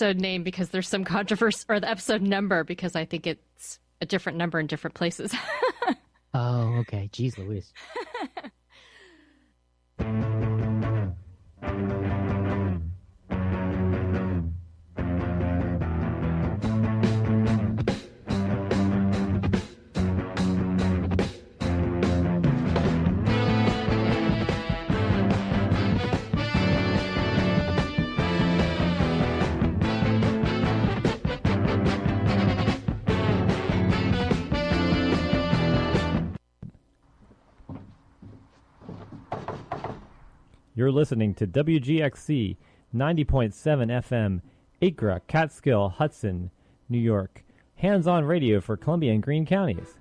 episode name because there's some controversy, or the episode number because I think it's a different number in different places. Oh, okay. Jeez Louise. You're listening to WGXC 90.7 FM, Acra, Catskill, Hudson, New York. Hands-on radio for Columbia and Greene counties.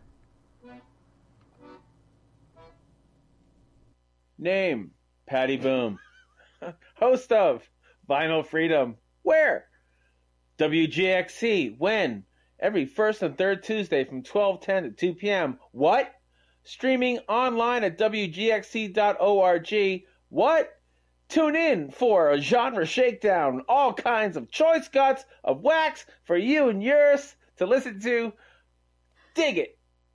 Name, Patty Boom. Host of Vinyl Freedom. Where? WGXC. When? Every first and third Tuesday from 12:10 to 2 p.m. What? Streaming online at WGXC.org. What? Tune in for a genre shakedown. All kinds of choice cuts of wax for you and yours to listen to. Dig it.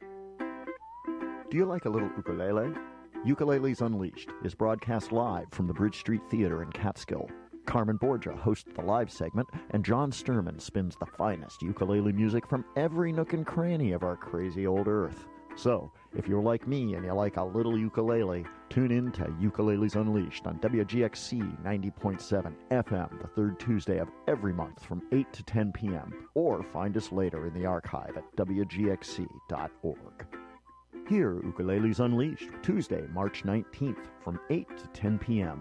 Do you like a little ukulele? Ukuleles Unleashed is broadcast live from the Bridge Street Theater in Catskill. Carmen Borgia hosts the live segment, and John Sturman spins the finest ukulele music from every nook and cranny of our crazy old earth. So, if you're like me and you like a little ukulele, tune in to Ukuleles Unleashed on WGXC 90.7 FM the third Tuesday of every month from 8 to 10 p.m. Or find us later in the archive at WGXC.org. Hear Ukuleles Unleashed Tuesday, March 19th from 8 to 10 p.m.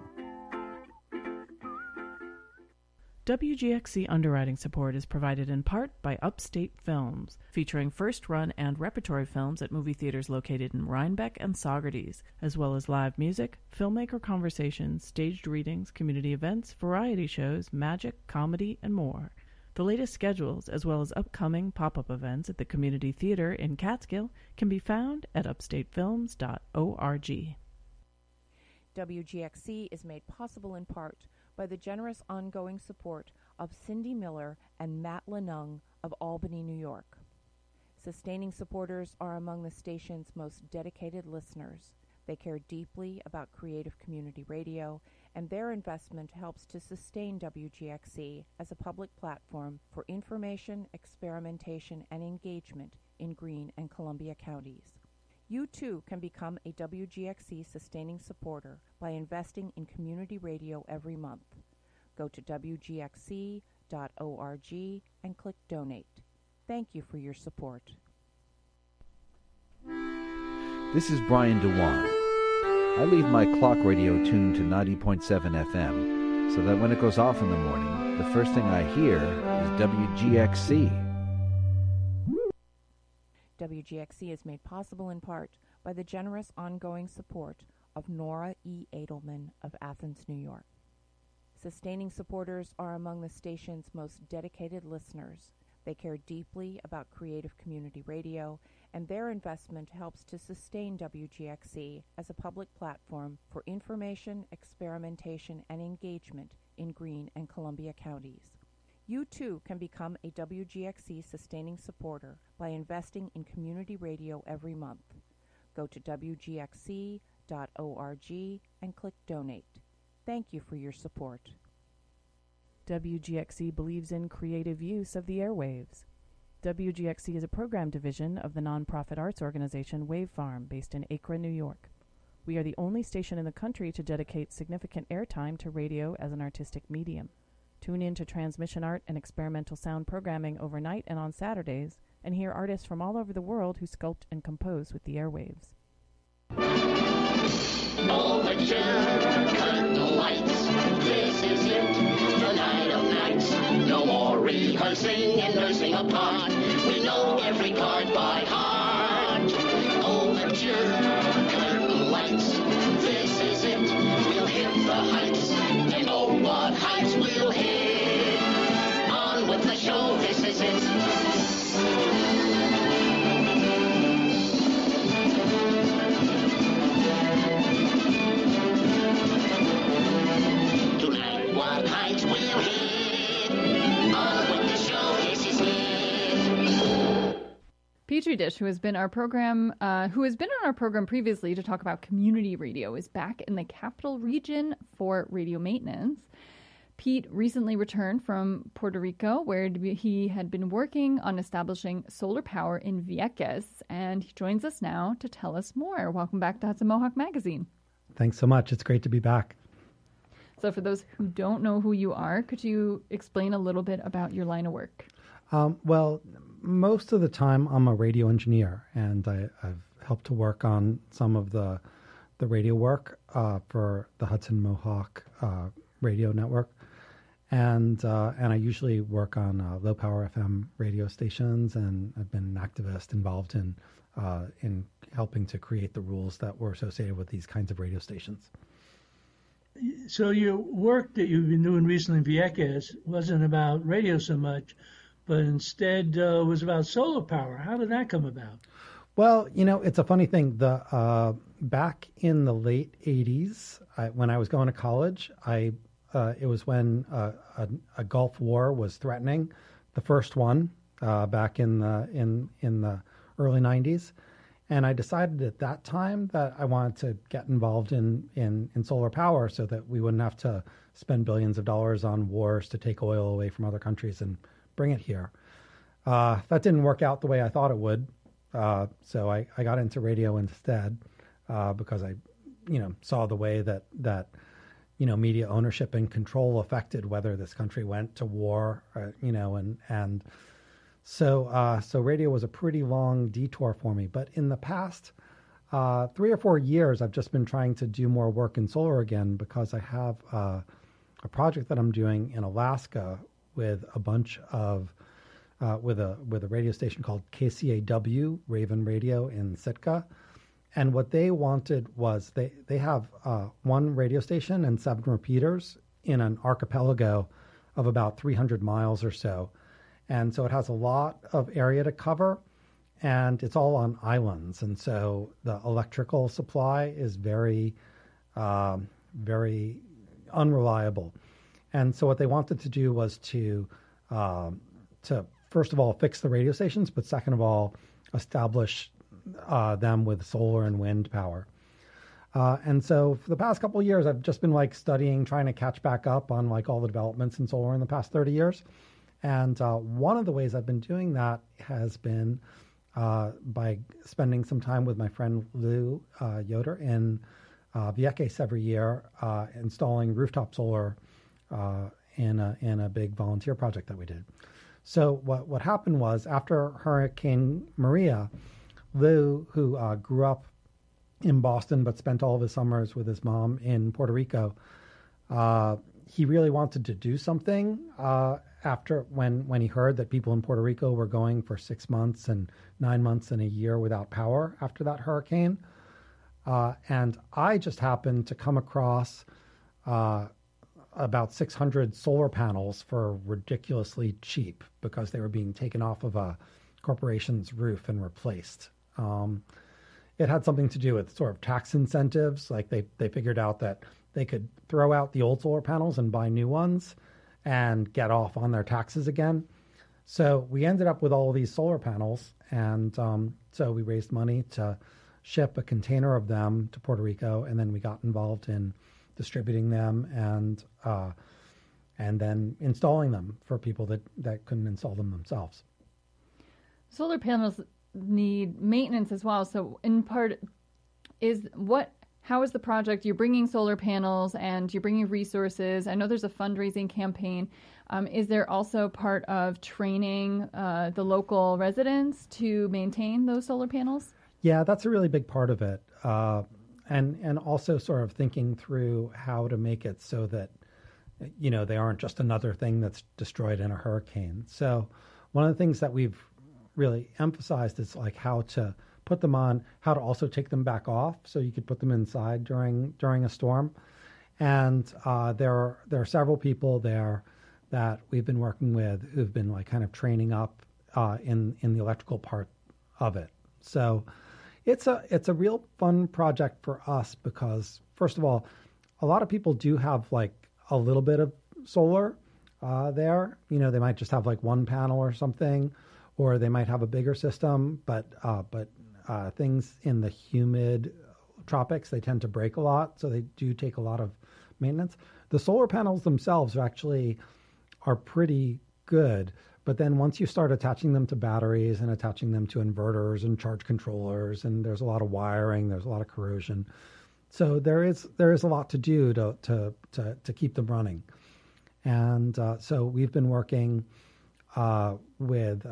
WGXC underwriting support is provided in part by Upstate Films, featuring first-run and repertory films at movie theaters located in Rhinebeck and Saugerties, as well as live music, filmmaker conversations, staged readings, community events, variety shows, magic, comedy, and more. The latest schedules, as well as upcoming pop-up events at the Community Theater in Catskill, can be found at upstatefilms.org. WGXC is made possible in part by the generous ongoing support of Cindy Miller and Matt Lenung of Albany, New York. Sustaining supporters are among the station's most dedicated listeners. They care deeply about creative community radio, and their investment helps to sustain WGXC as a public platform for information, experimentation, and engagement in Greene and Columbia counties. You too can become a WGXC sustaining supporter by investing in community radio every month. Go to WGXC.org and click Donate. Thank you for your support. This is Brian DeWan. I leave my clock radio tuned to 90.7 FM so that when it goes off in the morning, the first thing I hear is WGXC. WGXC is made possible in part by the generous ongoing support of Nora E. Edelman of Athens, New York. Sustaining supporters are among the station's most dedicated listeners. They care deeply about creative community radio, and their investment helps to sustain WGXC as a public platform for information, experimentation, and engagement in Greene and Columbia counties. You too can become a WGXC sustaining supporter by investing in community radio every month. Go to WGXC.org and click Donate. Thank you for your support. WGXC believes in creative use of the airwaves. WGXC is a program division of the nonprofit arts organization Wave Farm, based in Acra, New York. We are the only station in the country to dedicate significant airtime to radio as an artistic medium. Tune in to transmission art and experimental sound programming overnight and on Saturdays, and hear artists from all over the world who sculpt and compose with the airwaves. Overture, curtain lights, this is it, the night of nights. No more rehearsing and nursing a part. We know every card by heart. Overture, curtain lights, this is it, we'll hit the heights. And oh, what heights we'll hit. On with the show, this is it. Tonight, what heights we'll hit. Petri Dish, who has been on our program previously to talk about community radio, is back in the Capital Region for radio maintenance. Pete recently returned from Puerto Rico, where he had been working on establishing solar power in Vieques, and he joins us now to tell us more. Welcome back to Hudson Mohawk Magazine. Thanks so much. It's great to be back. So for those who don't know who you are, could you explain a little bit about your line of work? Well, most of the time I'm a radio engineer, and I've helped to work on some of the radio work for the Hudson Mohawk radio network. And I usually work on low power FM radio stations, and I've been an activist involved in helping to create the rules that were associated with these kinds of radio stations. So your work that you've been doing recently in Vieques wasn't about radio so much, but instead was about solar power. How did that come about? Well, it's a funny thing. Back in the late 80s, when I was going to college, it was when a Gulf War was threatening, the first one back in the early 90s, and I decided at that time that I wanted to get involved in solar power so that we wouldn't have to spend billions of dollars on wars to take oil away from other countries and bring it here. That didn't work out the way I thought it would, so I got into radio instead because I saw the way that media ownership and control affected whether this country went to war, and so radio was a pretty long detour for me. But in the past 3 or 4 years, I've just been trying to do more work in solar again because I have a project that I'm doing in Alaska with a bunch of with a radio station called KCAW Raven Radio in Sitka. And what they wanted was they have one radio station and 7 repeaters in an archipelago of about 300 miles or so. And so it has a lot of area to cover, and it's all on islands. And so the electrical supply is very, very unreliable. And so what they wanted to do was to first of all, fix the radio stations, but second of all, establish them with solar and wind power. And so for the past couple of years, I've just been studying, trying to catch back up on all the developments in solar in the past 30 years. And one of the ways I've been doing that has been by spending some time with my friend Lou Yoder in Vieques every year, installing rooftop solar in a big volunteer project that we did. So what happened was, after Hurricane Maria, Lou, who grew up in Boston but spent all of his summers with his mom in Puerto Rico, he really wanted to do something after when he heard that people in Puerto Rico were going for 6 months and 9 months and a year without power after that hurricane. And I just happened to come across about 600 solar panels for ridiculously cheap because they were being taken off of a corporation's roof and replaced. It had something to do with sort of tax incentives. They figured out that they could throw out the old solar panels and buy new ones and get off on their taxes again. So we ended up with all of these solar panels, and so we raised money to ship a container of them to Puerto Rico, and then we got involved in distributing them and then installing them for people that couldn't install them themselves. Solar panels need maintenance as well. So in part, how is the project? You're bringing solar panels and you're bringing resources. I know there's a fundraising campaign. Is there also part of training the local residents to maintain those solar panels? Yeah, that's a really big part of it. And also sort of thinking through how to make it so that, they aren't just another thing that's destroyed in a hurricane. So one of the things that we've really emphasized is how to put them on, how to also take them back off so you could put them inside during a storm. And there are several people there that we've been working with who've been kind of training up in the electrical part of it. So it's a real fun project for us because, first of all, a lot of people do have a little bit of solar there. They might just have one panel or something, or they might have a bigger system, but things in the humid tropics, they tend to break a lot, so they do take a lot of maintenance. The solar panels themselves are pretty good, but then once you start attaching them to batteries and attaching them to inverters and charge controllers, and there's a lot of wiring, there's a lot of corrosion. So there is a lot to do to keep them running. And so we've been working with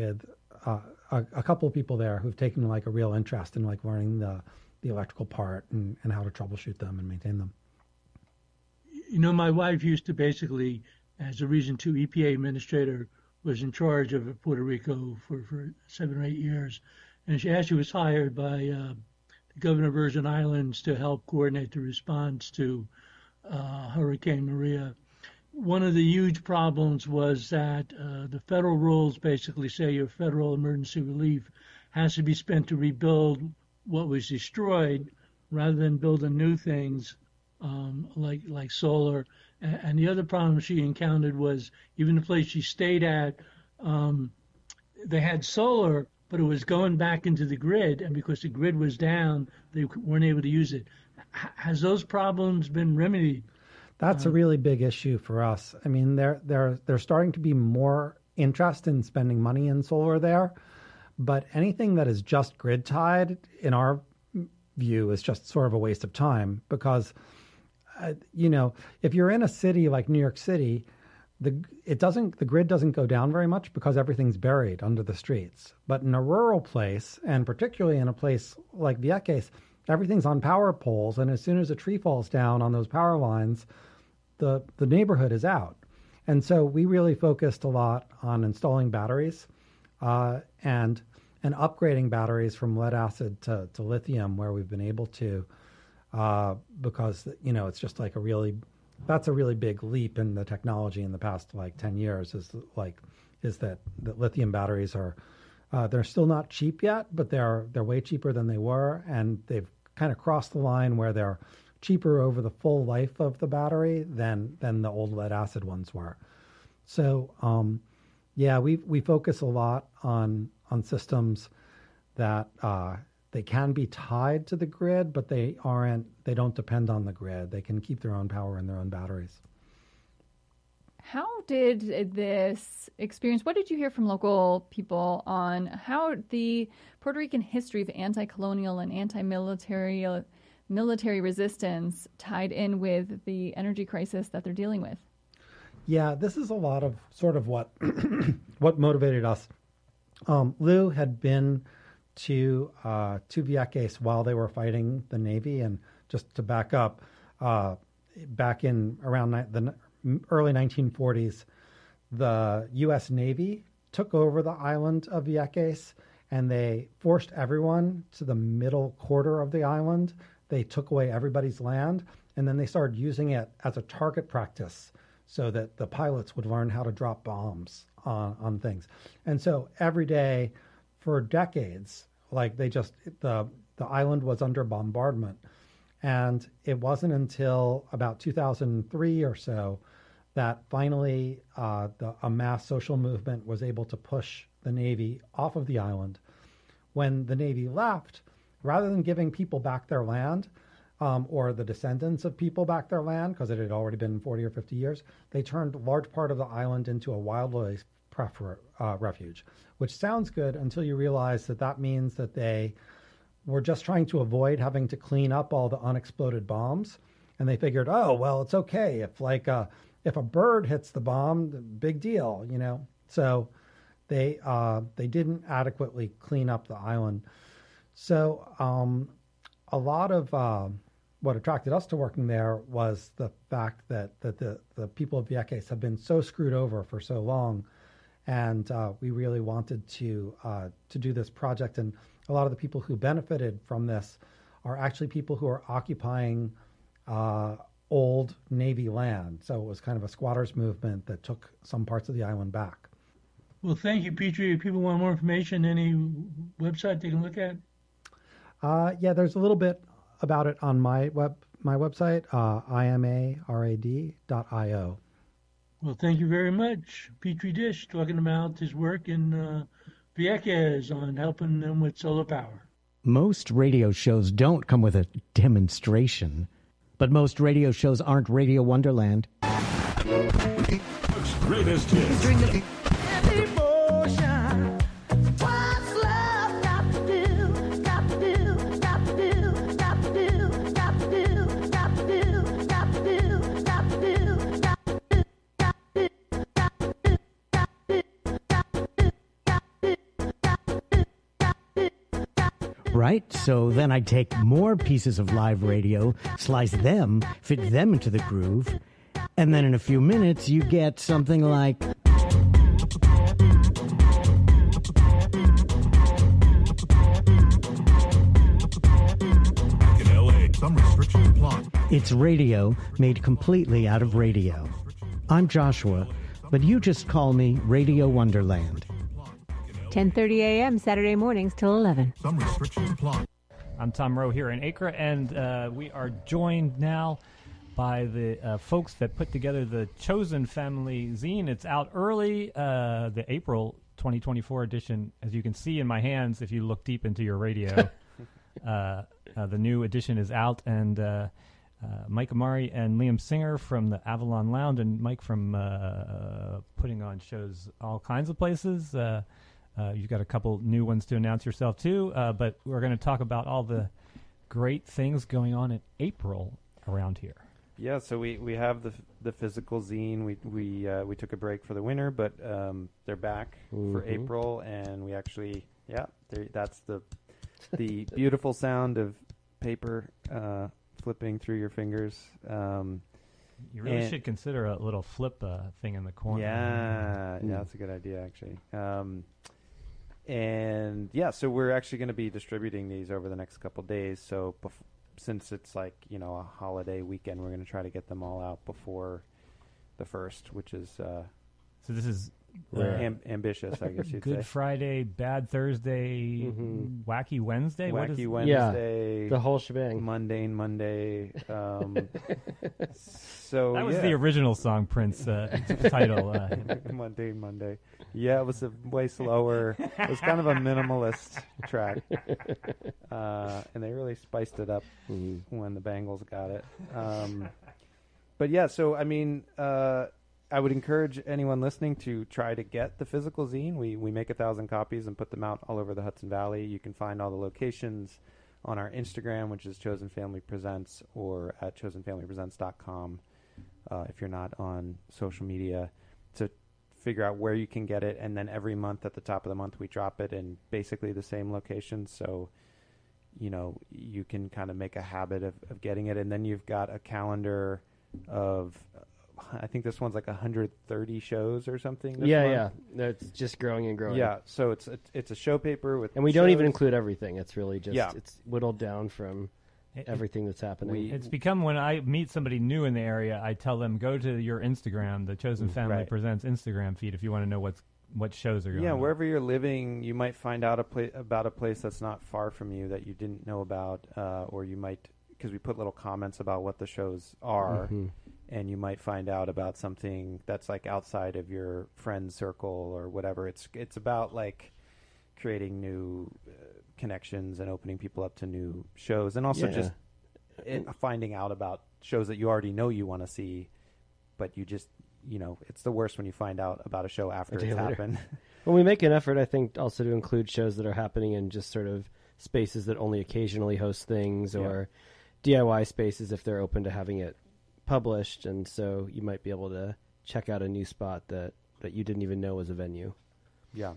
a couple of people there who've taken like a real interest in like learning the electrical part and how to troubleshoot them and maintain them. You know, my wife used to basically, as a Region 2 EPA administrator, was in charge of Puerto Rico for 7 or 8 years. And she actually was hired by the governor of Virgin Islands to help coordinate the response to Hurricane Maria. One of the huge problems was that the federal rules basically say your federal emergency relief has to be spent to rebuild what was destroyed rather than building new things like solar. And the other problem she encountered was even the place she stayed at, they had solar, but it was going back into the grid, and because the grid was down, they weren't able to use it. Has those problems been remedied? That's a really big issue for us. I mean, there's starting to be more interest in spending money in solar there, but anything that is just grid tied, in our view, is just sort of a waste of time because, if you're in a city like New York City, the grid doesn't go down very much because everything's buried under the streets. But in a rural place, and particularly in a place like Vieques, everything's on power poles, and as soon as a tree falls down on those power lines, the neighborhood is out. And so we really focused a lot on installing batteries and upgrading batteries from lead acid to lithium where we've been able to, because it's just like that's a really big leap in the technology in the past 10 years is that lithium batteries are they're still not cheap yet, but they're way cheaper than they were, and they've kind of crossed the line where they're cheaper over the full life of the battery than the old lead acid ones were. So we focus a lot on systems that they can be tied to the grid, but they don't depend on the grid. They can keep their own power in their own batteries. How did this experience, what did you hear from local people on how the Puerto Rican history of anti-colonial and anti-military resistance tied in with the energy crisis that they're dealing with? Yeah, this is a lot of sort of what motivated us. Lou had been to Vieques while they were fighting the Navy, and just to back up, back in around the early 1940s, the U.S. Navy took over the island of Vieques, and they forced everyone to the middle quarter of the island. They took away everybody's land, and then they started using it as a target practice so that the pilots would learn how to drop bombs on things. And so every day for decades, the island was under bombardment. And it wasn't until about 2003 or so that finally a mass social movement was able to push the Navy off of the island. When the Navy left, rather than giving people back their land, or the descendants of people back their land, because it had already been 40 or 50 years, they turned a large part of the island into a wildlife refuge, which sounds good until you realize that means that they were just trying to avoid having to clean up all the unexploded bombs. And they figured, oh, well, it's okay. If a bird hits the bomb, big deal, So they didn't adequately clean up the island. So a lot of what attracted us to working there was the fact that the people of Vieques have been so screwed over for so long, and we really wanted to do this project. And a lot of the people who benefited from this are actually people who are occupying old Navy land. So it was kind of a squatters movement that took some parts of the island back. Well, thank you, Petrie. If people want more information, any website they can look at? Yeah, there's a little bit about it on my website, imarad.io. Well, thank you very much. Petri Dish talking about his work in Vieques on helping them with solar power. Most radio shows don't come with a demonstration, but most radio shows aren't Radio Wonderland. Greatest hits. Right? So then I'd take more pieces of live radio, slice them, fit them into the groove, and then in a few minutes you get something like... In LA, some restrictions apply. It's radio made completely out of radio. I'm Joshua, but you just call me Radio Wonderland. 10:30 a.m. Saturday mornings till 11. Some restrictions apply. I'm Tom Rowe here in Acre, and we are joined now by the folks that put together the Chosen Family zine. It's out early, the April 2024 edition. As you can see in my hands, if you look deep into your radio, the new edition is out, and Mike Amari and Liam Singer from the Avalon Lounge, and Mike from putting on shows all kinds of places. You've got a couple new ones to announce yourself, too. But we're going to talk about all the great things going on in April around here. Yeah, so we have the physical zine. We took a break for the winter, but they're back for April, and we actually, that's the beautiful sound of paper flipping through your fingers. You really should consider a little flip thing in the corner. Yeah, that's a good idea, actually. And yeah, so we're actually going to be distributing these over the next couple days. So since it's like, a holiday weekend, we're going to try to get them all out before the 1st, which is so this is ambitious, I guess you'd say. Good Friday, Bad Thursday, Wacky Wednesday. Wacky Wednesday. Yeah, the whole shebang. Mundane Monday. So that was the original song, Prince title. Mundane Monday. Yeah, it was way slower. It was kind of a minimalist track, and they really spiced it up when the Bangles got it. But yeah, so I mean. I would encourage anyone listening to try to get the physical zine. We make 1,000 copies and put them out all over the Hudson Valley. You can find all the locations on our Instagram, which is Chosen Family Presents, or at chosenfamilypresents.com if you're not on social media, to figure out where you can get it. And then every month at the top of the month, we drop it in basically the same locations. So, you can kind of make a habit of getting it. And then you've got a calendar of... I think this one's like 130 shows or something. This month. Yeah. It's just growing and growing. Yeah, so it's a show paper with, and we don't even include everything. It's really just Yeah. It's whittled down from everything that's happening. It's become, when I meet somebody new in the area, I tell them, go to your Instagram, the Chosen Family Presents Instagram feed, if you want to know what shows are going on. Yeah, wherever you're living, you might find out about a place that's not far from you that you didn't know about, or you might, because we put little comments about what the shows are. And you might find out about something that's like outside of your friend circle or whatever. It's about like creating new connections and opening people up to new shows, and also just finding out about shows that you already know you want to see, but you just it's the worst when you find out about a show after it's happened. Well, we make an effort, I think, also to include shows that are happening in just sort of spaces that only occasionally host things, or DIY spaces if they're open to having it published, and so you might be able to check out a new spot that you didn't even know was a venue. Yeah.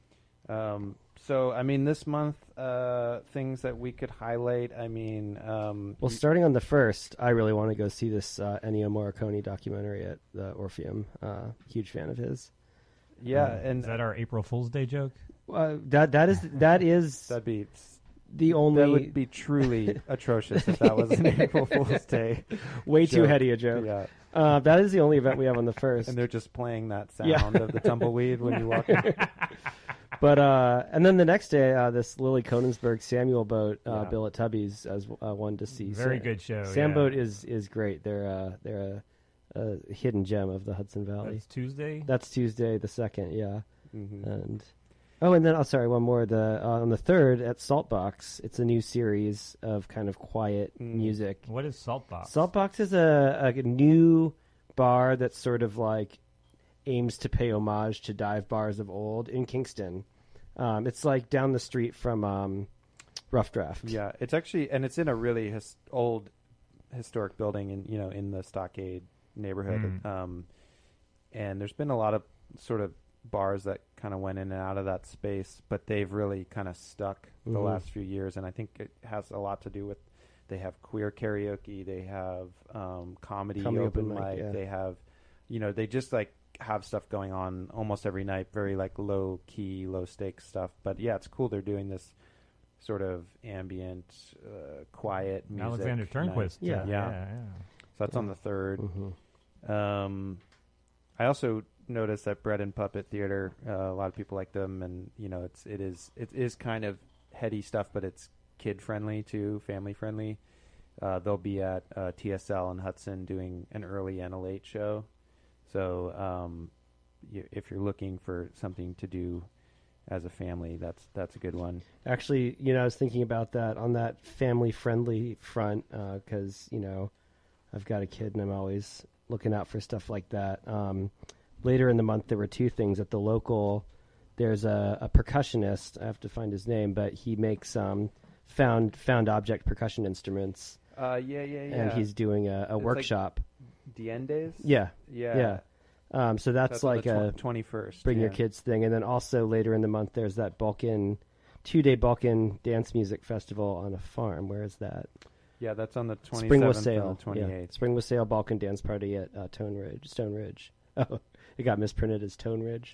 So, I mean, this month, things that we could highlight, I mean... well, starting on the 1st, I really want to go see this Ennio Morricone documentary at the Orpheum. Huge fan of his. Yeah, and... Is that our April Fool's Day joke? That is... That'd be... The only... That would be truly atrocious if that was an April Fool's Day Way joke. Too heady a joke. Yeah. That is the only event we have on the 1st. And they're just playing that sound of the tumbleweed when you walk in. But, and then the next day, this Lily Konigsberg Samuel boat, Bill at Tubby's as one to see. Very good show. Sam boat is great. They're a hidden gem of the Hudson Valley. That's Tuesday? That's Tuesday the 2nd, yeah. Mm-hmm. And one more. On the 3rd at Saltbox, it's a new series of kind of quiet music. What is Saltbox? Saltbox is a new bar that sort of like aims to pay homage to dive bars of old in Kingston. It's like down the street from Rough Draft. Yeah, it's actually, and it's in a really old historic building in the Stockade neighborhood. And there's been a lot of sort of bars that kind of went in and out of that space, but they've really kind of stuck the last few years. And I think it has a lot to do with they have queer karaoke, they have comedy open mic, yeah. they have, they just like have stuff going on almost every night, very like low key, low stakes stuff. But yeah, it's cool. They're doing this sort of ambient, quiet music. Alexander Turnquist. Yeah. So that's on the 3rd. I also noticed that Bread and Puppet Theater, a lot of people like them, and it is kind of heady stuff, but it's kid friendly too, family friendly. They'll be at TSL in Hudson doing an early and a late show. So if you're looking for something to do as a family, that's a good one. Actually, I was thinking about that on that family-friendly front because, I've got a kid and I'm always looking out for stuff like that. Later in the month, there were 2 things. At the local, there's a percussionist. I have to find his name, but he makes found object percussion instruments. And he's doing a workshop. Like Diendes? Yeah. So that's like a 21st. Bring your kids thing. And then also later in the month, there's that 2-day Balkan dance music festival on a farm. Where is that? Yeah, that's on the 27th Spring Wassail. and the 28th. Yeah. Spring Wassail Balkan dance party at Stone Ridge. Oh, it got misprinted as Tone Ridge.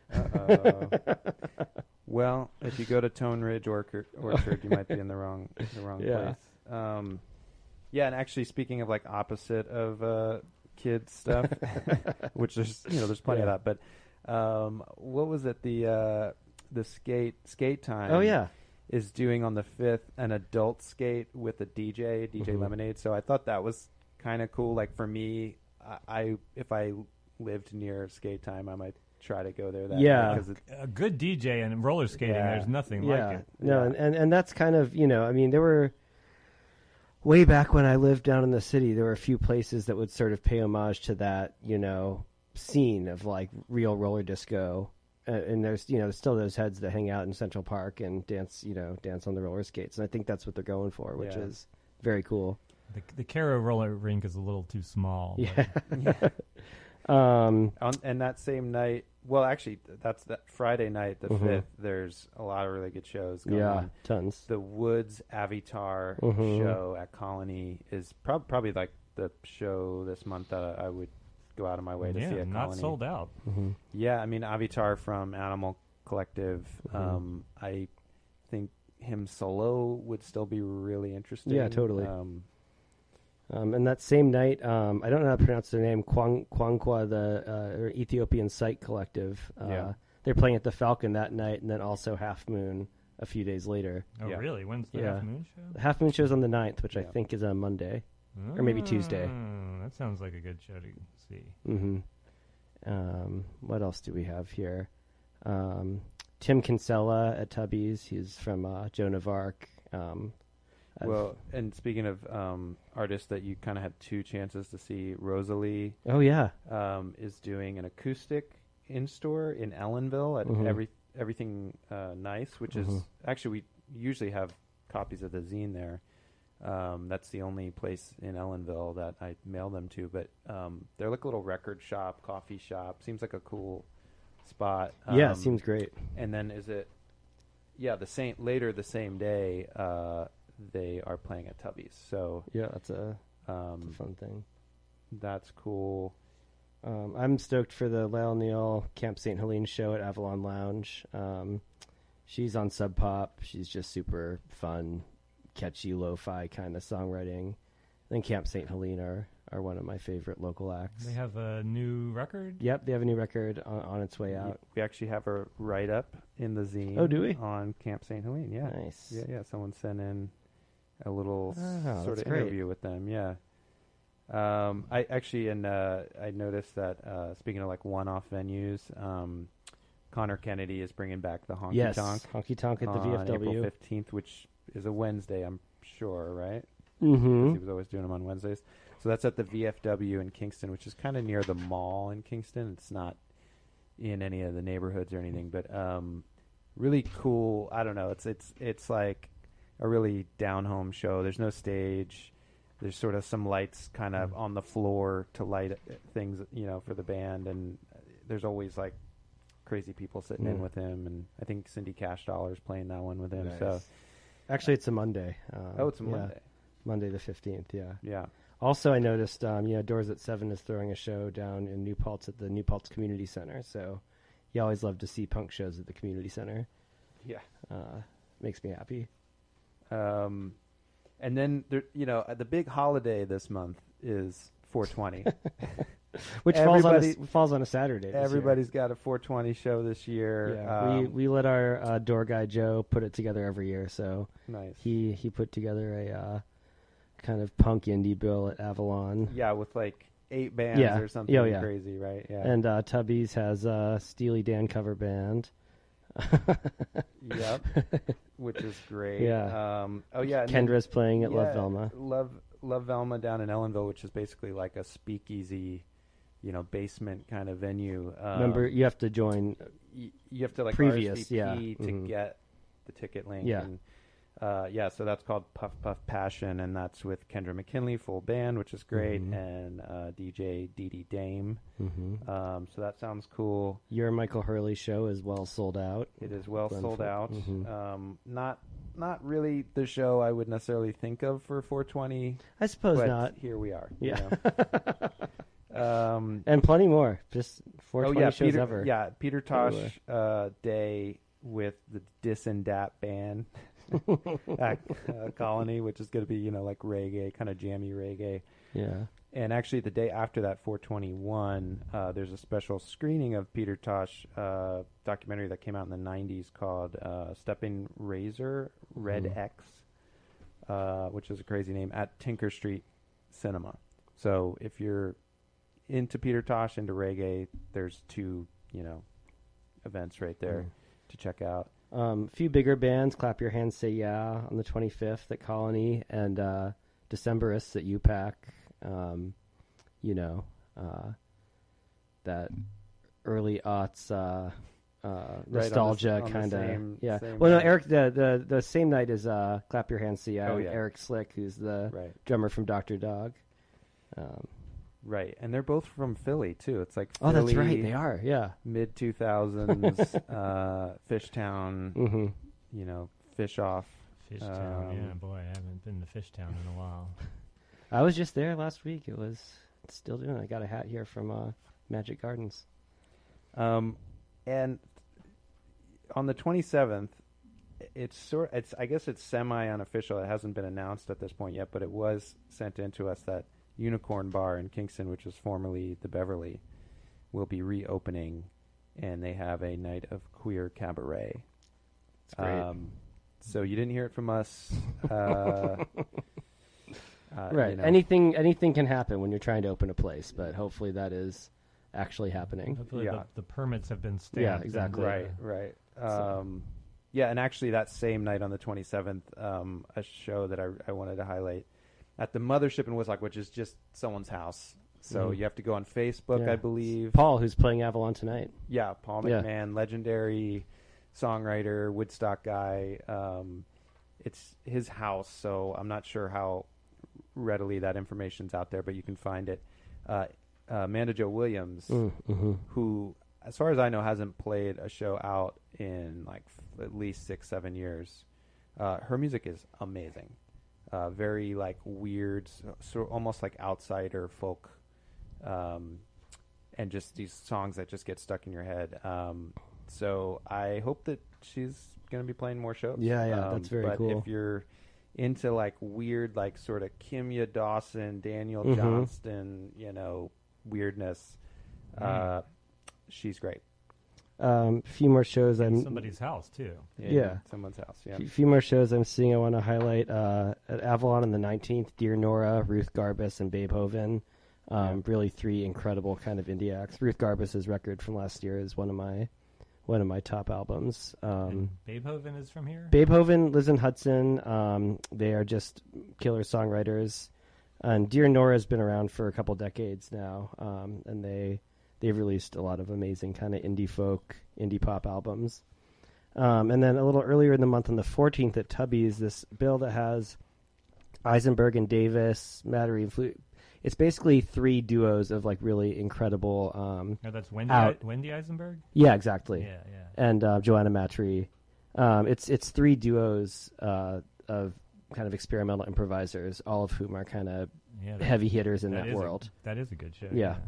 Well, if you go to Tone Ridge Orchard, you might be in the wrong place. And actually, speaking of like opposite of kids stuff, which there's plenty of that. But what was it? The skate time. Oh yeah, is doing on the 5th an adult skate with a DJ Lemonade. So I thought that was kind of cool. Like for me, if I lived near skate time, I might try to go there. Because a good DJ and roller skating, there's nothing like it. No, and that's kind of there were. Way back when I lived down in the city, there were a few places that would sort of pay homage to that, scene of like real roller disco. And there's still those heads that hang out in Central Park and dance on the roller skates. And I think that's what they're going for, which is very cool. The Caro roller rink is a little too small. Yeah. And that same night, well, actually, that's that Friday night, the 5th. There's a lot of really good shows going on. Yeah, tons. The Woods Avatar show at Colony is probably like the show this month that I would go out of my way to see at not Colony. Sold out. Yeah, I mean, Avatar from Animal Collective. I think him solo would still be really interesting. Yeah, totally. And that same night, I don't know how to pronounce their name, Kwangwa, the Ethiopian Sight Collective. They're playing at the Falcon that night, and then also Half Moon a few days later. Oh, really? When's the Half Moon show? The Half Moon show's on the 9th, which I think is on Monday. Or maybe Tuesday. That sounds like a good show to see. What else do we have here? Tim Kinsella at Tubby's. He's from Joan of Arc. Well, and speaking of artists that you kind of had 2 chances to see, Rosalie. Oh yeah, is doing an acoustic in-store in Ellenville at Everything Nice, which is actually we usually have copies of the zine there. That's the only place in Ellenville that I mail them to. But they're like a little record shop, coffee shop. Seems like a cool spot. Yeah, it seems great. And then later the same day, they are playing at Tubby's. So yeah, that's a fun thing. That's cool. I'm stoked for the Lyle Neal Camp St. Helene show at Avalon Lounge. She's on Sub Pop. She's just super fun, catchy lo-fi kind of songwriting. I think Camp St. Helene are one of my favorite local acts. They have a new record? Yep, they have a new record on its way out. We actually have a write-up in the zine. Oh, do we? On Camp St. Helene, yeah. Nice. Yeah, someone sent in a little sort of great. interview with them, yeah. I actually, I noticed that speaking of like one-off venues, Connor Kennedy is bringing back the Honky Tonk. Honky Tonk at the on VFW. April 15th, which is a Wednesday, I'm sure, right? Mm-hmm. He was always doing them on Wednesdays. So that's at the VFW in Kingston, which is kind of near the mall in Kingston. It's not in any of the neighborhoods or anything, but really cool. I don't know. It's like a really down-home show. There's no stage. There's sort of some lights kind of on the floor to light things, for the band, and there's always like crazy people sitting in with him, and I think Cindy Cash Dollar's playing that one with him. Nice. So actually, it's a Monday. It's a Monday. Monday the 15th. Yeah. Yeah. Also, I noticed, Doors at 7 is throwing a show down in New Paltz at the New Paltz Community Center. So, you always love to see punk shows at the community center. Yeah. Makes me happy. And then the big holiday this month is 420. Which falls on a Saturday. Everybody's got a 420 show this year. Yeah, we let our door guy Joe put it together every year. So nice. He put together a kind of punk indie bill at Avalon. Yeah, with like 8 bands or something crazy, right? Yeah. And Tubby's has a Steely Dan cover band. Yep, which is great. Yeah. Kendra's playing at Love Velma. Love Velma down in Ellenville, which is basically like a speakeasy, basement kind of venue. Remember, you have to join. You have to like previous, RSVP to get the ticket link. Yeah. And, so that's called Puff Puff Passion, and that's with Kendra McKinley, full band, which is great, and DJ Dee Dee Dame. Mm-hmm. So that sounds cool. Your Michael Hurley show is well sold out. It is well sold out. Mm-hmm. Not really the show I would necessarily think of for 420. I suppose but not. Here we are. Yeah. And plenty more. Just 420 shows ever. Yeah, Peter Tosh Day with the Dis and Dap band. At Colony, which is going to be like reggae, kind of jammy reggae. Yeah. And actually, the day after that, 421, there's a special screening of Peter Tosh documentary that came out in the 90s called Stepping Razor Red X, which is a crazy name, at Tinker Street Cinema. So if you're into Peter Tosh, into reggae, there's 2 events right there to check out. A few bigger bands, Clap Your Hands, Say Yeah on the 25th at Colony, and Decemberists at UPAC. That early aughts nostalgia kind of. Yeah. Well, no, Eric. The same night as Clap Your Hands, Say Yeah. Oh, yeah. Eric Slick, who's the drummer from Dr. Dog. Right, and they're both from Philly too. It's like Philly, that's right. They are, yeah. Mid 2000s, Fishtown. Fish Off. Fishtown, yeah, boy, I haven't been to Fishtown in a while. I was just there last week. It's still doing. I got a hat here from Magic Gardens. And on the 27th, I guess it's semi-unofficial. It hasn't been announced at this point yet, but it was sent in to us that Unicorn Bar in Kingston, which was formerly the Beverly, will be reopening, and they have a night of queer cabaret. That's great. So you didn't hear it from us. Right. Anything can happen when you're trying to open a place, but hopefully that is actually happening. Hopefully the permits have been stamped. Yeah, exactly. Right. Yeah, and actually that same night on the 27th, a show that I wanted to highlight at the Mothership in Woodstock, which is just someone's house. So you have to go on Facebook, I believe. Paul, who's playing Avalon tonight. Yeah, Paul McMahon, legendary songwriter, Woodstock guy. It's his house, so I'm not sure how readily that information's out there, but you can find it. Amanda Jo Williams, who, as far as I know, hasn't played a show out in like at least 6-7 years. Her music is amazing. Very like weird, so almost like outsider folk, and just these songs that just get stuck in your head. So I hope that she's going to be playing more shows. Yeah, that's very cool. But if you're into like weird, like sort of Kimya Dawson, Daniel Johnston, weirdness, she's great. A few more shows. In somebody's house too. Yeah. Someone's house. Yeah. A few more shows I'm seeing. I want to highlight at Avalon on the 19th. Dear Nora, Ruth Garbus, and Babe Hoven. Really 3 incredible kind of indie acts. Ruth Garbus's record from last year is one of my top albums. Babe Hoven is from here? Babe Hoven lives in Hudson. They are just killer songwriters. And Dear Nora has been around for a couple decades now, and they've released a lot of amazing kind of indie folk, indie pop albums. And then a little earlier in the month, on the 14th at Tubby's, this bill that has Eisenberg and Davis, Mattery, Flute. It's basically 3 duos of like really incredible. That's Wendy Eisenberg. Yeah, exactly. Yeah. And Joanna Matry. It's 3 duos of kind of experimental improvisers, all of whom are kind of heavy hitters in that world. That is a good show. Yeah.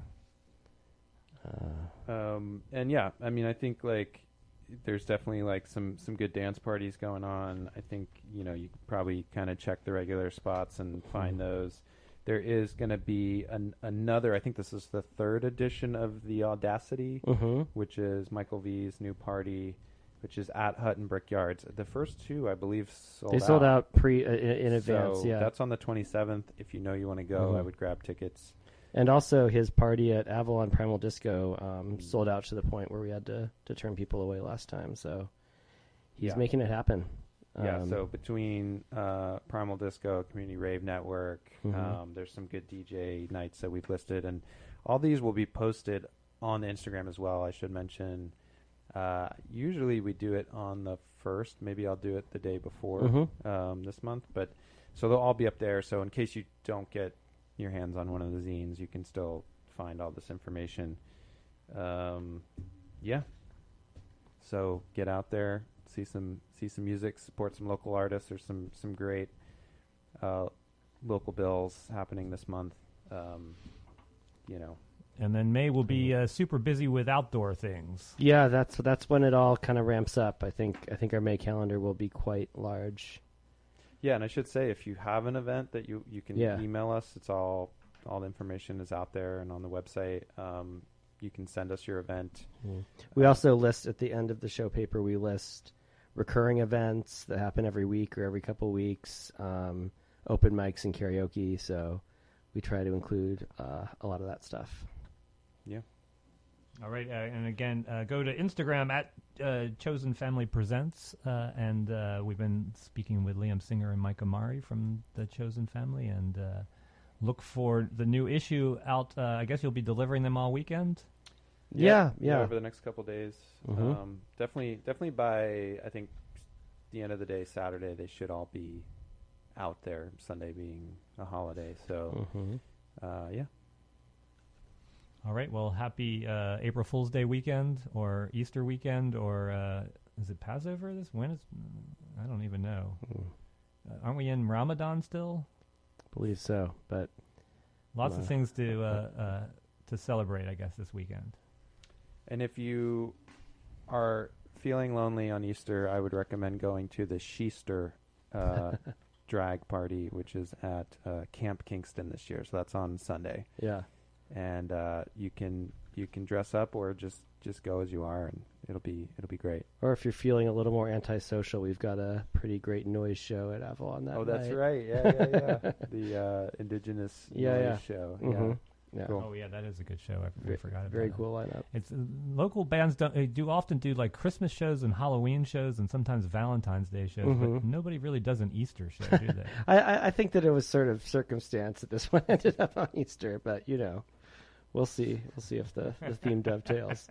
And yeah, I mean, I think like there's definitely like some good dance parties going on. I think you can probably kind of check the regular spots and find those. There is going to be another. I think this is the 3rd edition of the Audacity, which is Michael V's new party, which is at Hutton Brickyards. The first 2, I believe, sold out. They sold out in advance. Yeah, that's on the 27th. If you want to go, I would grab tickets. And also his party at Avalon Primal Disco sold out to the point where we had to turn people away last time. So he's making it happen. So between Primal Disco, Community Rave Network, there's some good DJ nights that we've listed. And all these will be posted on the Instagram as well, I should mention. Usually we do it on the 1st. Maybe I'll do it the day before this month. But so they'll all be up there. So in case you don't get your hands on one of the zines, you can still find all this information. So get out there, see some music, support some local artists. There's some great local bills happening this month. And then May will be super busy with outdoor things. Yeah, that's when it all kind of ramps up. I think our May calendar will be quite large. Yeah, and I should say, if you have an event that you can email us, it's all the information is out there and on the website. You can send us your event. We also list at the end of the show paper, we list recurring events that happen every week or every couple weeks, open mics and karaoke. So we try to include a lot of that stuff. Yeah. All right, and again, go to Instagram at Chosen Family Presents, and we've been speaking with Liam Singer and Mike Amari from the Chosen Family, and look for the new issue out. I guess you'll be delivering them all weekend? Yeah. Over the next couple days. Definitely by, I think, the end of the day, Saturday, they should all be out there, Sunday being a holiday. So, yeah. All right. Well, happy April Fool's Day weekend or Easter weekend, or is it Passover this? When is? I don't even know. Aren't we in Ramadan still? Believe so, but lots of things to celebrate, I guess, this weekend. And if you are feeling lonely on Easter, I would recommend going to the Sheester drag party, which is at Camp Kingston this year. So that's on Sunday. Yeah. And you can dress up or just go as you are, and it'll be great. Or if you're feeling a little more antisocial, we've got a pretty great noise show at Avalon that night. Oh, that's right. Yeah. The Indigenous noise show. Yeah. Cool. Oh yeah, that is a good show. I forgot about very that. Cool lineup. It's local bands often do like Christmas shows and Halloween shows and sometimes Valentine's Day shows, but nobody really does an Easter show, do they? I think that it was sort of circumstance that this one ended up on Easter, but we'll see. We'll see if the theme dovetails.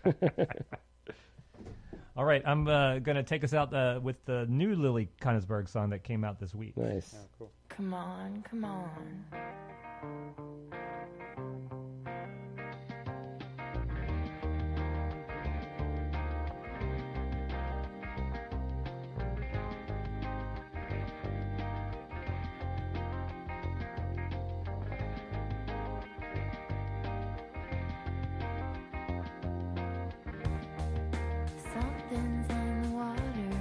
All right, I'm going to take us out with the new Lily Konigsberg song that came out this week. Nice. Oh, cool. Come on, come on. Something's in the water.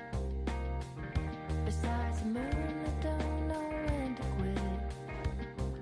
Besides the moon, I don't know when to quit.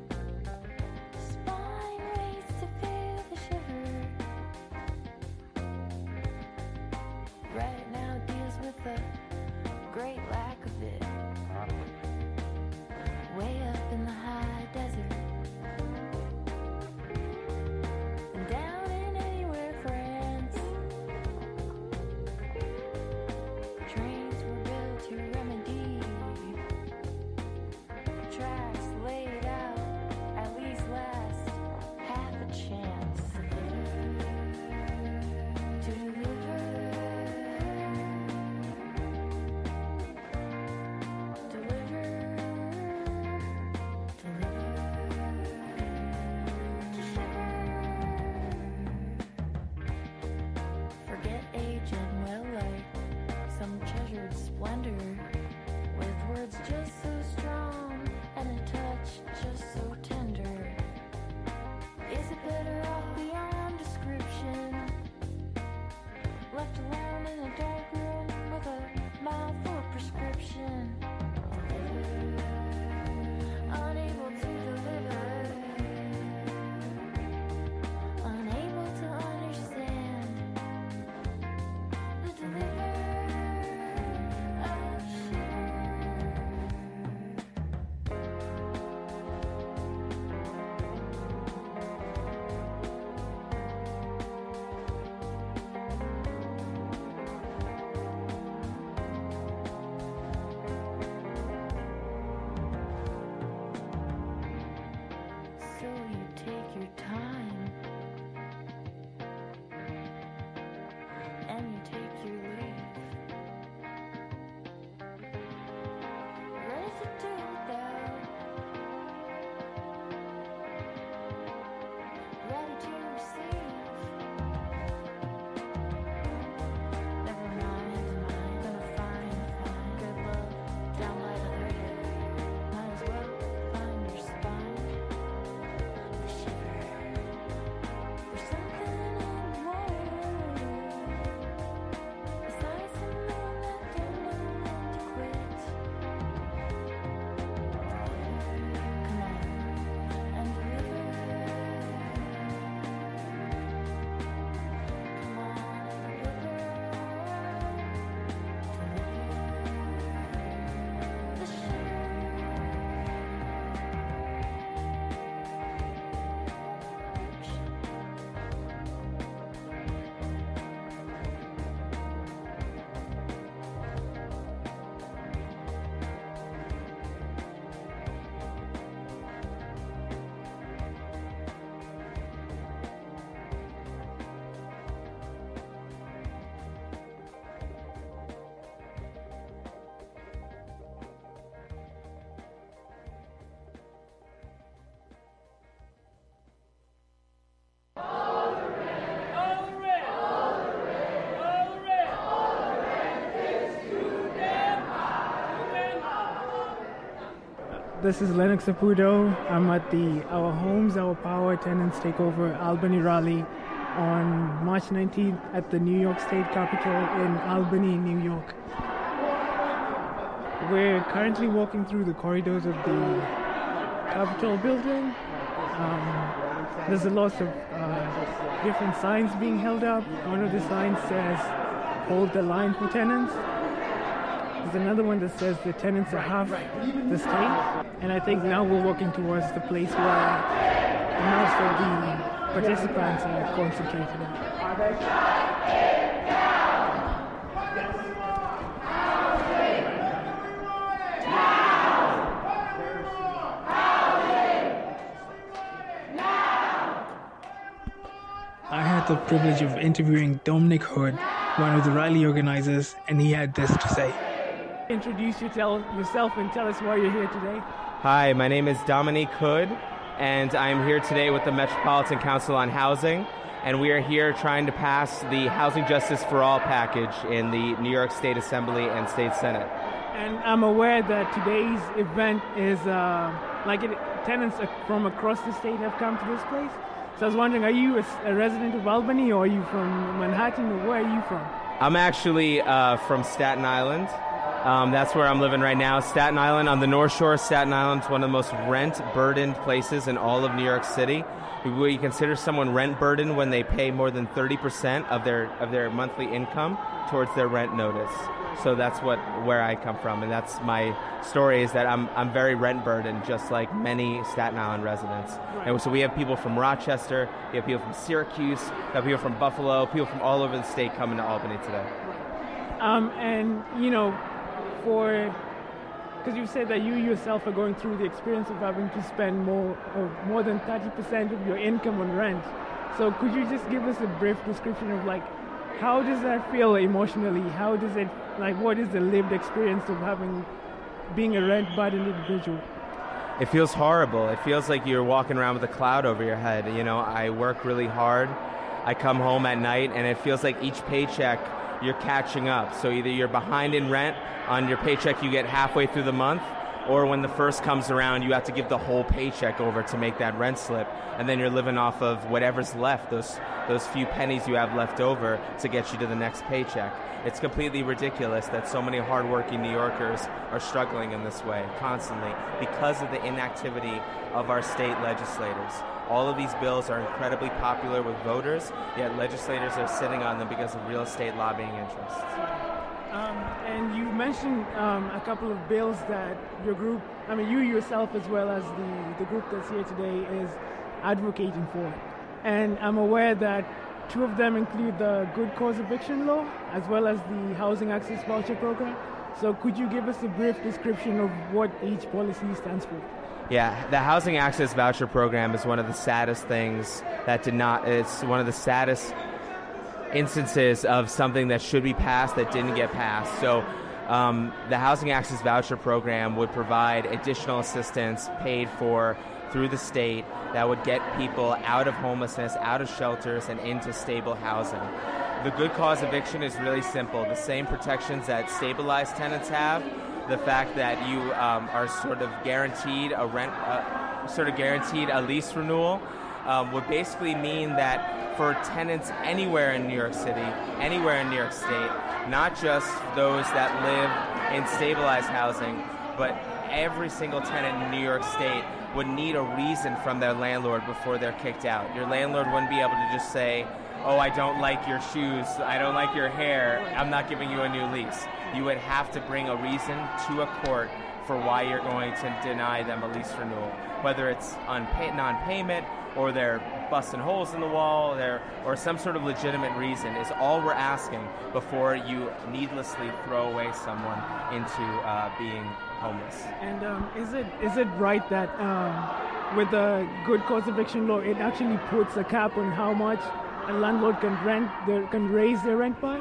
This is Lennox Saputo. I'm at the Our Homes, Our Power Tenants Takeover Albany rally on March 19th at the New York State Capitol in Albany, New York. We're currently walking through the corridors of the Capitol building. There's a lot of different signs being held up. One of the signs says, "Hold the line for tenants." There's another one that says the tenants are half the state. And I think now we're walking towards the place where most of the participants are concentrated at. I had the privilege of interviewing Dominic Hood, one of the rally organizers, and he had this to say. Introduce yourself and tell us why you're here today. Hi, my name is Dominique Hood, and I'm here today with the Metropolitan Council on Housing, and we are here trying to pass the Housing Justice for All package in the New York State Assembly and State Senate. And I'm aware that today's event is tenants from across the state have come to this place. So I was wondering, are you a resident of Albany, or are you from Manhattan, or where are you from? I'm actually from Staten Island. That's where I'm living right now. Staten Island, on the North Shore of Staten Island, is one of the most rent-burdened places in all of New York City. We consider someone rent-burdened when they pay more than 30% of their monthly income towards their rent notice. So that's where I come from, and that's my story, is that I'm very rent-burdened, just like many Staten Island residents. Right. And so we have people from Rochester, we have people from Syracuse, we have people from Buffalo, people from all over the state coming to Albany today. And, because you said that you yourself are going through the experience of having to spend more than 30% of your income on rent. So could you just give us a brief description of how does that feel emotionally? How does it, what is the lived experience of being a rent-burdened individual? It feels horrible. It feels like you're walking around with a cloud over your head. I work really hard. I come home at night, and it feels like each paycheck you're catching up. So either you're behind in rent on your paycheck you get halfway through the month, or when the first comes around, you have to give the whole paycheck over to make that rent slip, and then you're living off of whatever's left, those few pennies you have left over to get you to the next paycheck. It's completely ridiculous that so many hardworking New Yorkers are struggling in this way constantly because of the inactivity of our state legislators. All of these bills are incredibly popular with voters, yet legislators are sitting on them because of real estate lobbying interests. And you mentioned a couple of bills that your group, you yourself as well as the group that's here today is advocating for. And I'm aware that two of them include the Good Cause Eviction Law as well as the Housing Access Voucher Program. So could you give us a brief description of what each policy stands for? Yeah, the Housing Access Voucher Program is one of the saddest things it's one of the saddest instances of something that should be passed that didn't get passed. So the Housing Access Voucher Program would provide additional assistance paid for through the state that would get people out of homelessness, out of shelters, and into stable housing. The Good Cause Eviction is really simple. The same protections that stabilized tenants have, the fact that you are sort of guaranteed a lease renewal, would basically mean that for tenants anywhere in New York City, anywhere in New York State, not just those that live in stabilized housing, but every single tenant in New York State would need a reason from their landlord before they're kicked out. Your landlord wouldn't be able to just say, "Oh, I don't like your shoes, I don't like your hair, I'm not giving you a new lease." You would have to bring a reason to a court for why you're going to deny them a lease renewal, whether it's non-payment or they're busting holes in the wall or some sort of legitimate reason is all we're asking before you needlessly throw away someone into being homeless. And is it right that with the Good Cause Eviction Law, it actually puts a cap on how much a landlord can raise their rent by?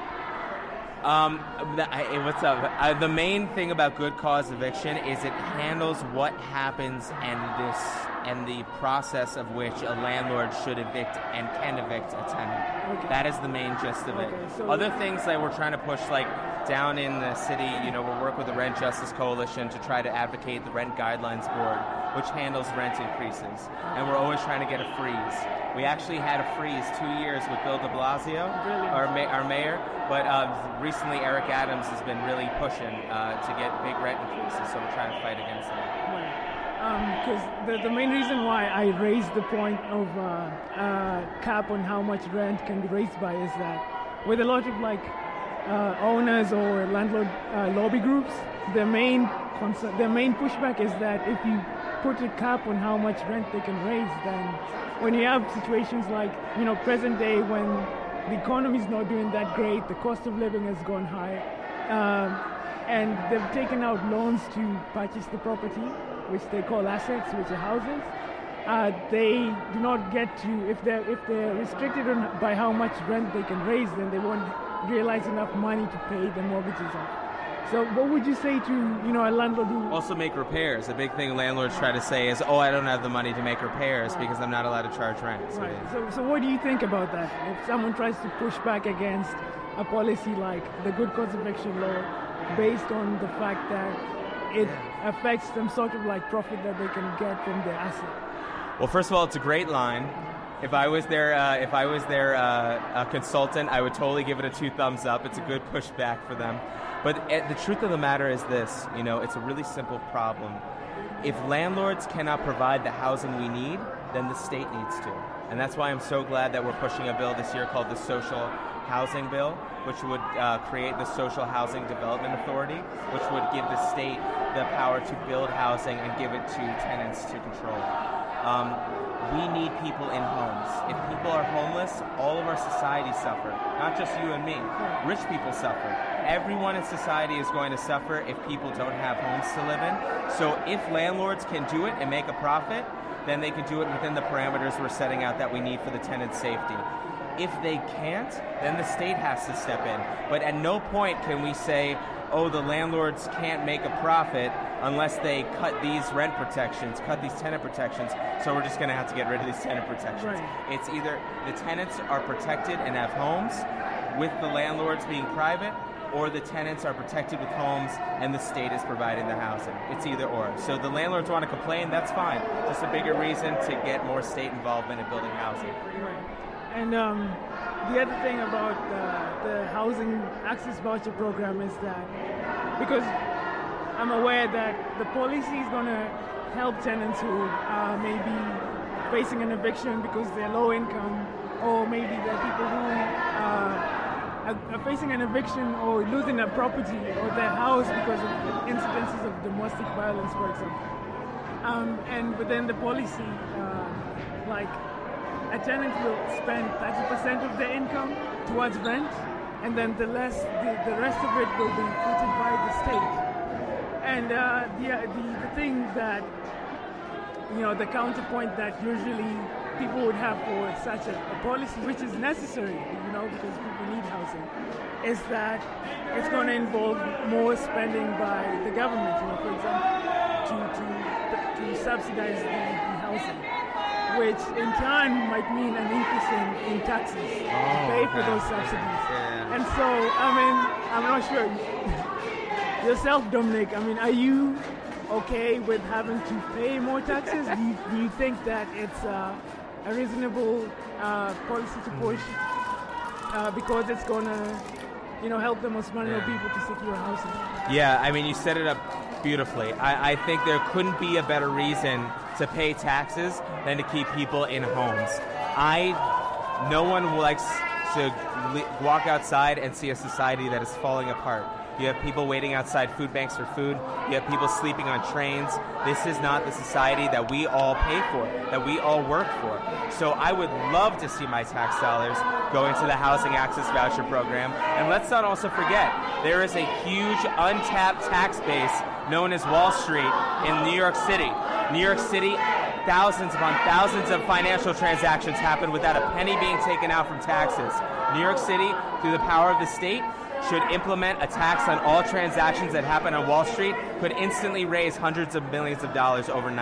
What's up? The main thing about Good Cause Eviction is it handles what happens, and this and the process of which a landlord should evict and can evict a tenant. Okay. That is the main gist of it. Okay, so- Other things that we're trying to push, like down in the city, we'll work with the Rent Justice Coalition to try to advocate the Rent Guidelines Board, which handles rent increases. And we're always trying to get a freeze. We actually had a freeze 2 years with Bill de Blasio, our mayor, but recently Eric Adams has been really pushing to get big rent increases, so we're trying to fight against that. Because the main reason why I raised the point of cap on how much rent can be raised by is that with a lot of owners or landlord lobby groups, their main pushback is that if you put a cap on how much rent they can raise, then when you have situations like present day when the economy is not doing that great, the cost of living has gone high, and they've taken out loans to purchase the property, which they call assets, which are houses. They do not get to, if they're restricted by how much rent they can raise, then they won't realize enough money to pay the mortgages off. So what would you say to a landlord who also make repairs? A big thing landlords try to say is, I don't have the money to make repairs because I'm not allowed to charge rent. Right. So what do you think about that? If someone tries to push back against a policy like the good cause eviction law based on the fact that it affects some sort of profit that they can get from their asset? Well, first of all, it's a great line. If I was their consultant, I would totally give it a 2 thumbs up. It's a good pushback for them. But the truth of the matter is this, it's a really simple problem. If landlords cannot provide the housing we need, then the state needs to. And that's why I'm so glad that we're pushing a bill this year called the Social Housing Bill, which would create the Social Housing Development Authority, which would give the state the power to build housing and give it to tenants to control. We need people in homes. If people are homeless, all of our society suffer. Not just you and me. Rich people suffer. Everyone in society is going to suffer if people don't have homes to live in. So if landlords can do it and make a profit, then they can do it within the parameters we're setting out that we need for the tenant's safety. If they can't, then the state has to step in. But at no point can we say, the landlords can't make a profit unless they cut these rent protections, cut these tenant protections, so we're just going to have to get rid of these tenant protections. Right. It's either the tenants are protected and have homes, with the landlords being private, or the tenants are protected with homes and the state is providing the housing. It's either or. So the landlords want to complain, that's fine. Just a bigger reason to get more state involvement in building housing. Right. And the other thing about the housing access voucher program is that because I'm aware that the policy is going to help tenants who may be facing an eviction because they're low income, or maybe they're people who are facing an eviction or losing their property or their house because of incidences of domestic violence, for example. And within the policy, a tenant will spend 30% of their income towards rent, and then the rest of it will be footed by the state. And the thing that, the counterpoint that usually people would have for such a policy, which is necessary, because people need housing, is that it's going to involve more spending by the government, for example, to subsidize the housing, which in turn might mean an increase in taxes to pay for those subsidies. Yeah. And so, I'm not sure. Yourself, Dominic, are you okay with having to pay more taxes? Do you think that it's a reasonable policy to push because it's going to, help the most vulnerable people to secure housing? Yeah, you set it up beautifully. I think there couldn't be a better reason to pay taxes than to keep people in homes. No one likes to walk outside and see a society that is falling apart. You have people waiting outside food banks for food. You have people sleeping on trains. This is not the society that we all pay for, that we all work for. So I would love to see my tax dollars go into the Housing Access Voucher Program. And let's not also forget, there is a huge untapped tax base known as Wall Street in New York City. New York City, thousands upon thousands of financial transactions happen without a penny being taken out from taxes. New York City, through the power of the state, should implement a tax on all transactions that happen on Wall Street, could instantly raise hundreds of millions of dollars overnight.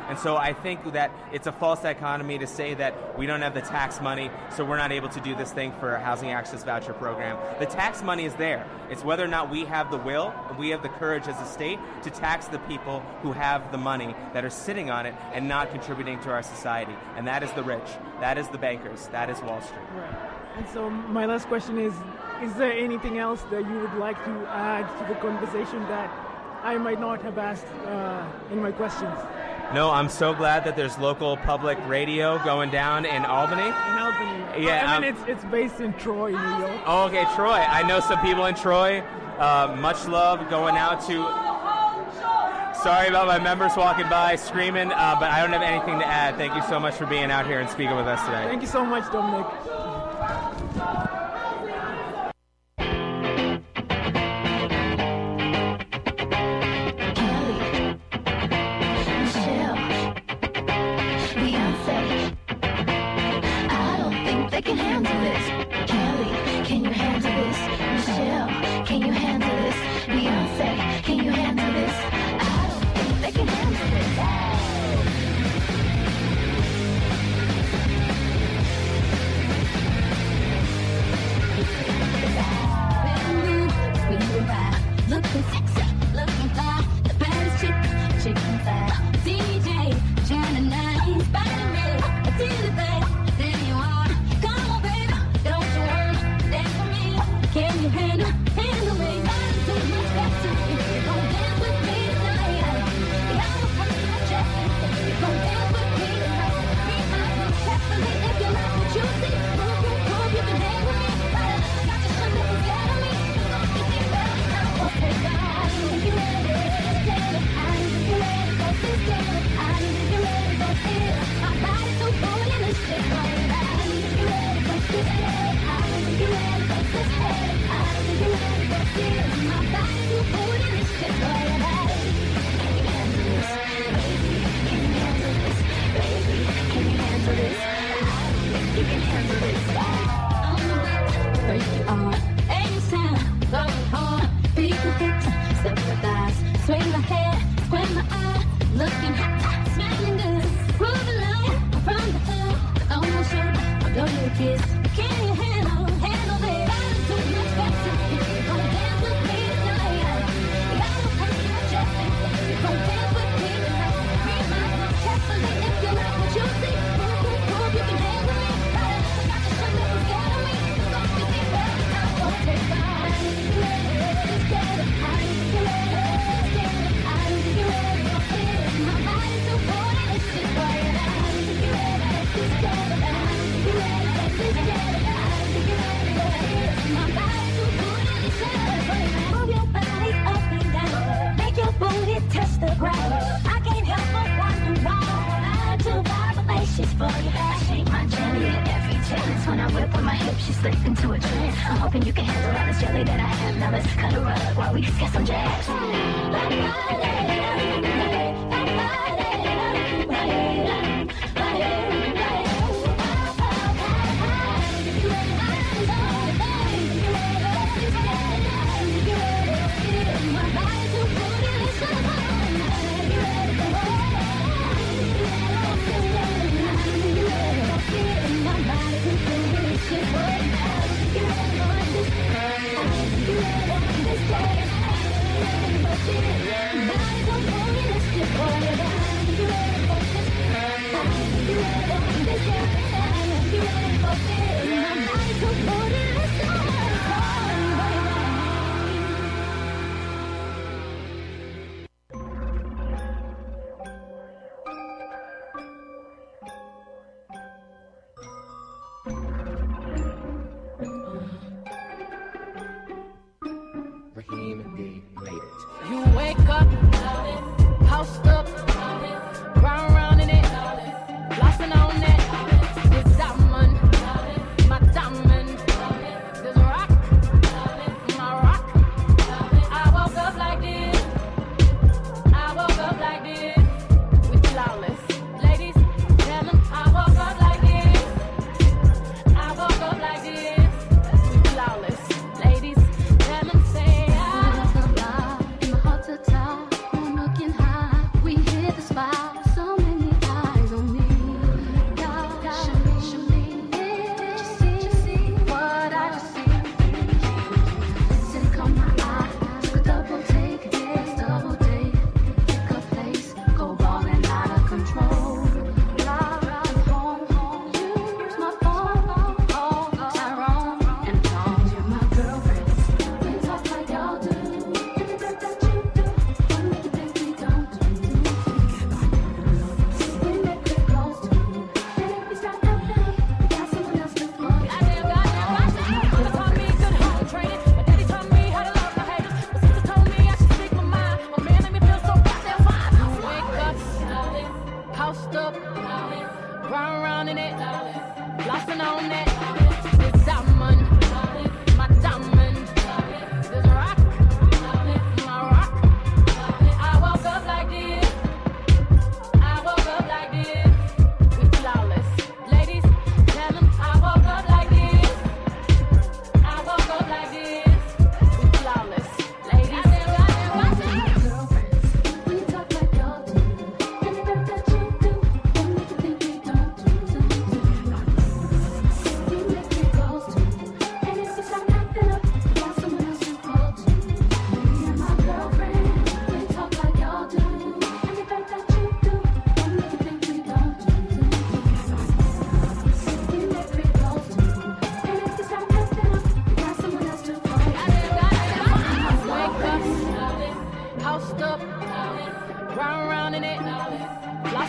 And so I think that it's a false dichotomy to say that we don't have the tax money, so we're not able to do this thing for a housing access voucher program. The tax money is there. It's whether or not we have the will and we have the courage as a state to tax the people who have the money that are sitting on it and not contributing to our society. And that is the rich. That is the bankers. That is Wall Street. Right. And so my last question is there anything else that you would like to add to the conversation that I might not have asked in my questions? No, I'm so glad that there's local public radio going down in Albany. In Albany. Yeah, I mean, it's based in Troy, New York. Oh, okay, Troy. I know some people in Troy. Much love going out to... Sorry about my members walking by screaming, but I don't have anything to add. Thank you so much for being out here and speaking with us today. Thank you so much, Dominic.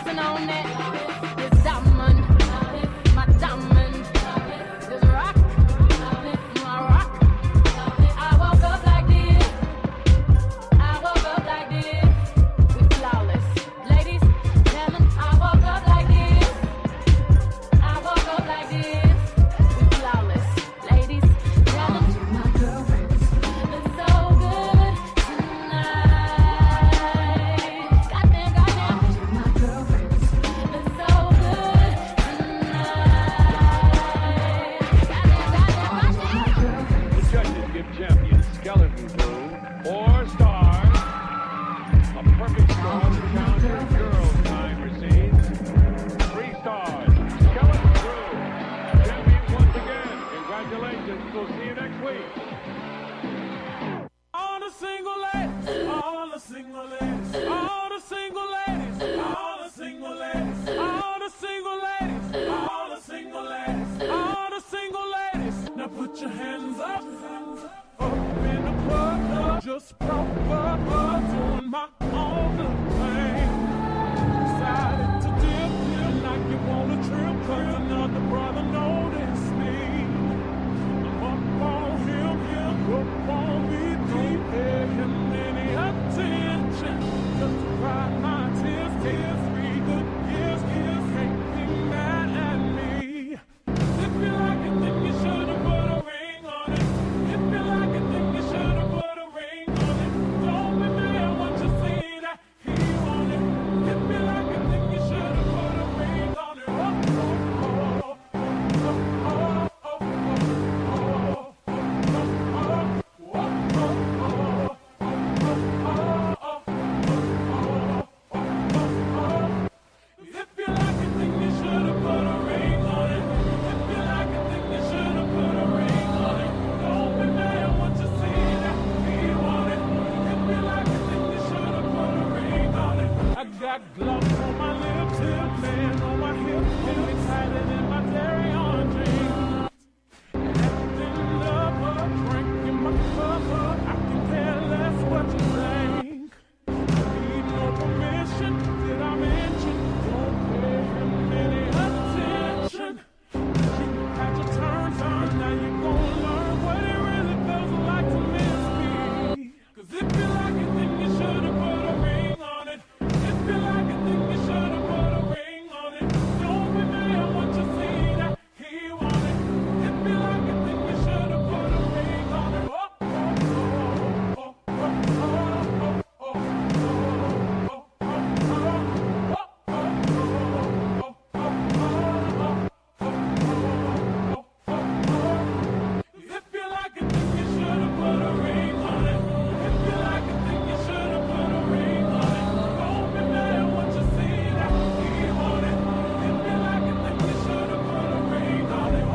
dancing on it. This diamond, my diamond. This rock, my rock. I woke up like this. I woke up like this. We flawless. Ladies, gentlemen, I woke up like this. I woke up like this. We flawless. Ladies, gentlemen, my girlfriends look so good tonight. Goddamn, goddamn, my girlfriends look so good tonight. Goddamn, goddamn, goddamn. The judges give champion Skeleton Crew 4 stars. A perfect score to count for girls' time received 3 stars. Skeleton Crew, champions once again. Congratulations. We'll see you next week. All the single ladies, all the single ladies, all the single ladies, all the single ladies, all the single ladies, all the single ladies, all the single ladies. Now put your hands up, up in the club, just proper, doing my own little thing. Decided to dip like you wanna trip, 'cause another brother noticed me. I'm up on him, up on me, don't pay him any attention. Just cry my tears, tears, 3 good years, can't be mad at me. If you like it, then you should've put a ring on it. If you like it, then you should've put a ring on it. Don't be mad once you see that he want it. If you like it, then you should've put a ring on it. If you like it, then you should've put a ring on it. If you like it, then you should've put a ring on it. Don't be mad once you see that he want it. If you like it, then you should've put a ring on it. I got gloves on my lips, man on my hips, me tighter than my dairy on jeans. Acting up, drinking my cup up. I can care less what you think. Need no permission, did I mention? Don't pay him any attention. You had your turn, now you gon' learn what it really feels like to miss me. 'Cause if you like it, then you should've put a ring on it. If you like it, then you should've put a ring on it. Don't be mad once you see that he want it. If you like it, then you should've put a ring on it. If you like it, then you should've put a ring on it. If you like it, then you should've put a ring on it. Don't be mad once you see that he want it. If you like it, then you should've put a ring on it.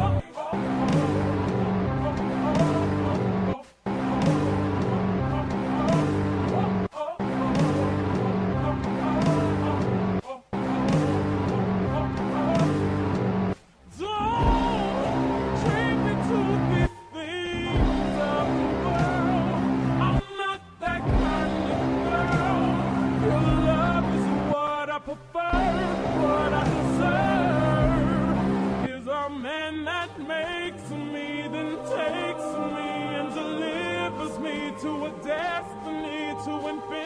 Don't treat me to these things of the world. I'm not that kind of girl. Your love is what I prefer, what I deserve. Is a man that makes me, then takes me, and delivers me to a destiny, to infinity.